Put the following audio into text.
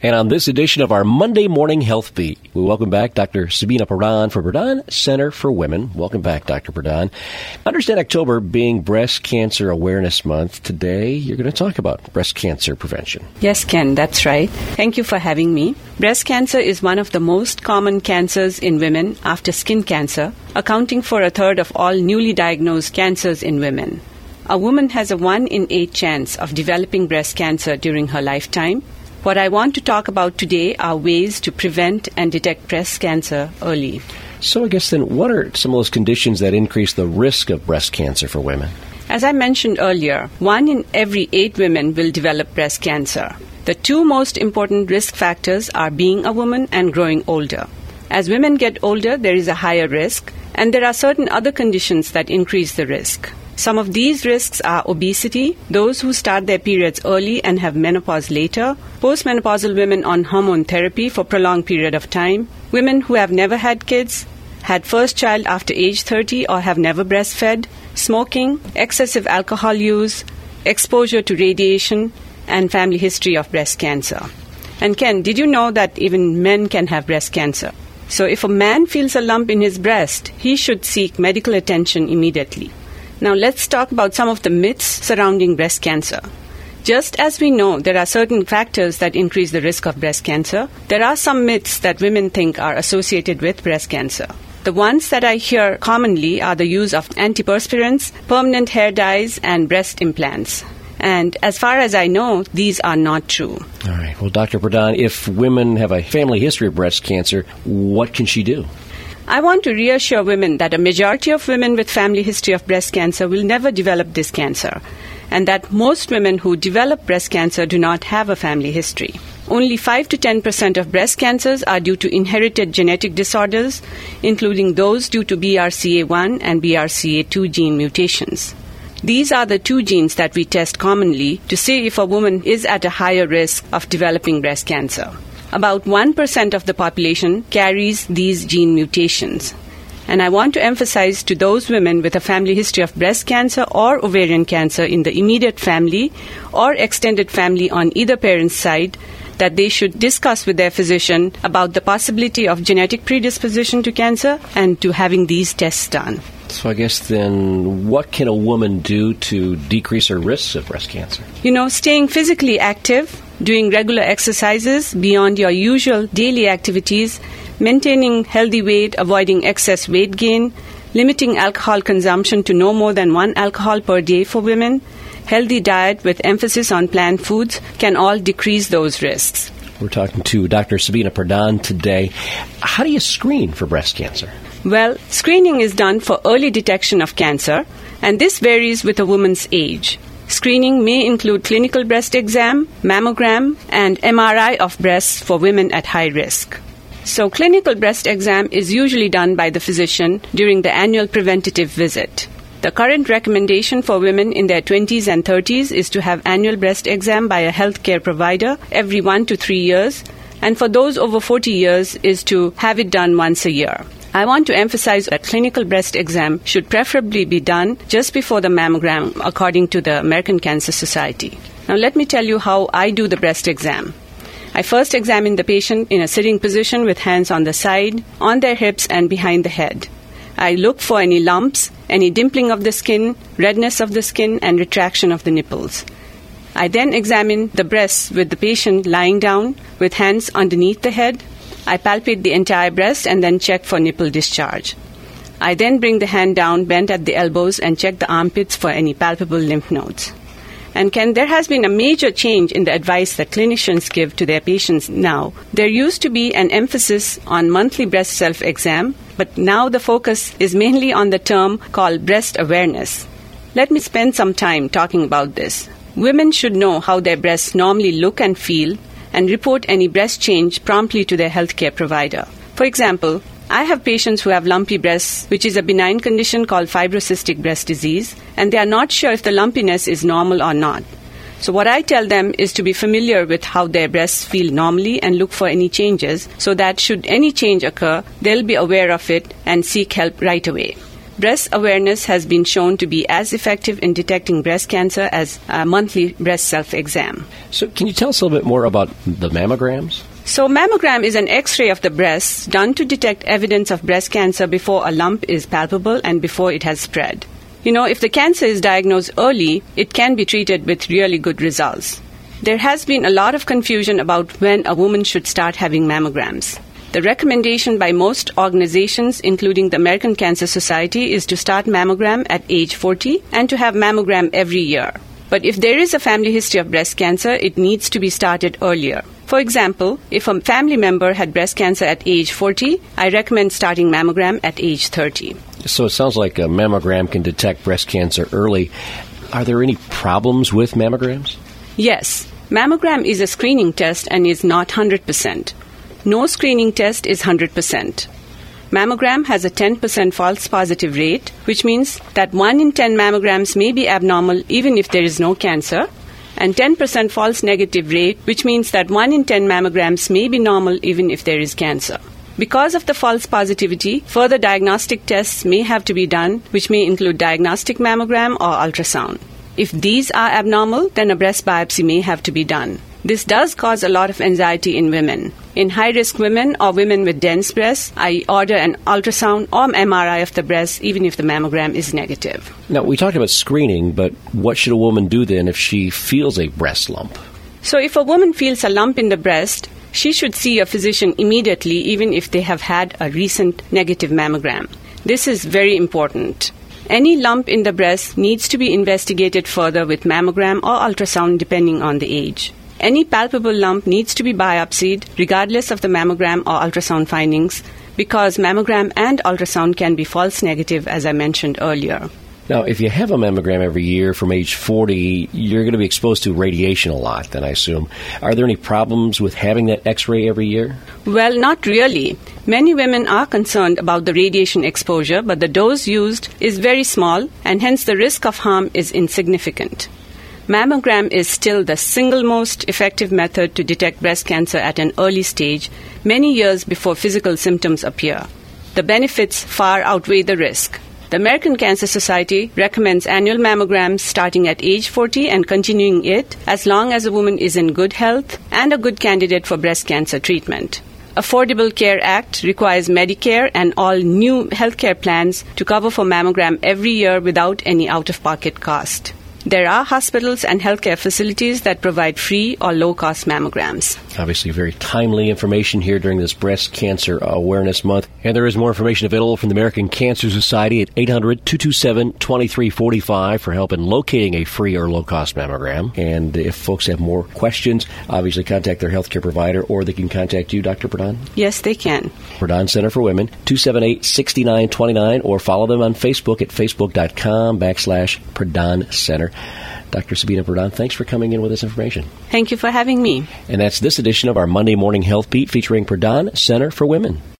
And on this edition of our Monday Morning Health Beat, we welcome back Dr. Sabina Pradhan from Pradhan Center for Women. Welcome back, Dr. Pradhan. Understand October being Breast Cancer Awareness Month. Today, you're going to talk about breast cancer prevention. Yes, Ken, that's right. Thank you for having me. Breast cancer is one of the most common cancers in women after skin cancer, accounting for a third of all newly diagnosed cancers in women. A woman has a 1 in 8 chance of developing breast cancer during her lifetime. What I want to talk about today are ways to prevent and detect breast cancer early. So I guess then, what are some of those conditions that increase the risk of breast cancer for women? As I mentioned earlier, 1 in every 8 women will develop breast cancer. The 2 most important risk factors are being a woman and growing older. As women get older, there is a higher risk, and there are certain other conditions that increase the risk. Some of these risks are obesity, those who start their periods early and have menopause later, postmenopausal women on hormone therapy for prolonged period of time, women who have never had kids, had first child after age 30 or have never breastfed, smoking, excessive alcohol use, exposure to radiation, and family history of breast cancer. And Ken, did you know that even men can have breast cancer? So if a man feels a lump in his breast, he should seek medical attention immediately. Now let's talk about some of the myths surrounding breast cancer. Just as we know there are certain factors that increase the risk of breast cancer, there are some myths that women think are associated with breast cancer. The ones that I hear commonly are the use of antiperspirants, permanent hair dyes, and breast implants. And as far as I know, these are not true. All right. Well, Dr. Pradhan, if women have a family history of breast cancer, what can she do? I want to reassure women that a majority of women with family history of breast cancer will never develop this cancer, and that most women who develop breast cancer do not have a family history. Only 5 to 10% of breast cancers are due to inherited genetic disorders, including those due to BRCA1 and BRCA2 gene mutations. These are the 2 genes that we test commonly to see if a woman is at a higher risk of developing breast cancer. About 1% of the population carries these gene mutations. And I want to emphasize to those women with a family history of breast cancer or ovarian cancer in the immediate family or extended family on either parent's side that they should discuss with their physician about the possibility of genetic predisposition to cancer and to having these tests done. So I guess then, what can a woman do to decrease her risks of breast cancer? Staying physically active, doing regular exercises beyond your usual daily activities, maintaining healthy weight, avoiding excess weight gain, limiting alcohol consumption to no more than 1 alcohol per day for women, healthy diet with emphasis on plant foods can all decrease those risks. We're talking to Dr. Sabina Pradhan today. How do you screen for breast cancer? Well, screening is done for early detection of cancer, and this varies with a woman's age. Screening may include clinical breast exam, mammogram, and MRI of breasts for women at high risk. So clinical breast exam is usually done by the physician during the annual preventative visit. The current recommendation for women in their 20s and 30s is to have annual breast exam by a healthcare provider every 1 to 3 years, and for those over 40 years is to have it done once a year. I want to emphasize that clinical breast exam should preferably be done just before the mammogram, according to the American Cancer Society. Now let me tell you how I do the breast exam. I first examine the patient in a sitting position with hands on the side, on their hips and behind the head. I look for any lumps, any dimpling of the skin, redness of the skin, and retraction of the nipples. I then examine the breasts with the patient lying down with hands underneath the head. I palpate the entire breast and then check for nipple discharge. I then bring the hand down, bent at the elbows, and check the armpits for any palpable lymph nodes. And Ken, there has been a major change in the advice that clinicians give to their patients now. There used to be an emphasis on monthly breast self-exam, but now the focus is mainly on the term called breast awareness. Let me spend some time talking about this. Women should know how their breasts normally look and feel, and report any breast change promptly to their healthcare provider. For example, I have patients who have lumpy breasts, which is a benign condition called fibrocystic breast disease, and they are not sure if the lumpiness is normal or not. So what I tell them is to be familiar with how their breasts feel normally and look for any changes, so that should any change occur, they'll be aware of it and seek help right away. breast awareness has been shown to be as effective in detecting breast cancer as a monthly breast self-exam. So can you tell us a little bit more about the mammograms? So mammogram is an X-ray of the breasts done to detect evidence of breast cancer before a lump is palpable and before it has spread. If the cancer is diagnosed early, it can be treated with really good results. There has been a lot of confusion about when a woman should start having mammograms. The recommendation by most organizations, including the American Cancer Society, is to start mammogram at age 40 and to have mammogram every year. But if there is a family history of breast cancer, it needs to be started earlier. For example, if a family member had breast cancer at age 40, I recommend starting mammogram at age 30. So it sounds like a mammogram can detect breast cancer early. Are there any problems with mammograms? Yes. Mammogram is a screening test and is not 100%. No screening test is 100%. Mammogram has a 10% false positive rate, which means that 1 in 10 mammograms may be abnormal even if there is no cancer, and 10% false negative rate, which means that 1 in 10 mammograms may be normal even if there is cancer. Because of the false positivity, further diagnostic tests may have to be done, which may include diagnostic mammogram or ultrasound. If these are abnormal, then a breast biopsy may have to be done. This does cause a lot of anxiety in women. In high-risk women or women with dense breasts, I order an ultrasound or MRI of the breast even if the mammogram is negative. Now, we talked about screening, but what should a woman do then if she feels a breast lump? So if a woman feels a lump in the breast, she should see a physician immediately even if they have had a recent negative mammogram. This is very important. Any lump in the breast needs to be investigated further with mammogram or ultrasound depending on the age. Any palpable lump needs to be biopsied regardless of the mammogram or ultrasound findings because mammogram and ultrasound can be false negative, as I mentioned earlier. Now, if you have a mammogram every year from age 40, you're going to be exposed to radiation a lot, then I assume. Are there any problems with having that X-ray every year? Well, not really. Many women are concerned about the radiation exposure, but the dose used is very small, and hence the risk of harm is insignificant. Mammogram is still the single most effective method to detect breast cancer at an early stage, many years before physical symptoms appear. The benefits far outweigh the risk. The American Cancer Society recommends annual mammograms starting at age 40 and continuing it as long as a woman is in good health and a good candidate for breast cancer treatment. Affordable Care Act requires Medicare and all new healthcare plans to cover for mammogram every year without any out-of-pocket cost. There are hospitals and healthcare facilities that provide free or low-cost mammograms. Obviously, very timely information here during this Breast Cancer Awareness Month. And there is more information available from the American Cancer Society at 800-227-2345 for help in locating a free or low-cost mammogram. And if folks have more questions, obviously contact their healthcare provider, or they can contact you, Dr. Pradhan? Yes, they can. Pradhan Center for Women, 278-6929, or follow them on Facebook at facebook.com/Pradhan Center. Dr. Sabina Pradhan, thanks for coming in with this information. Thank you for having me. And that's this edition of our Monday Morning Health Beat featuring Pradhan Center for Women.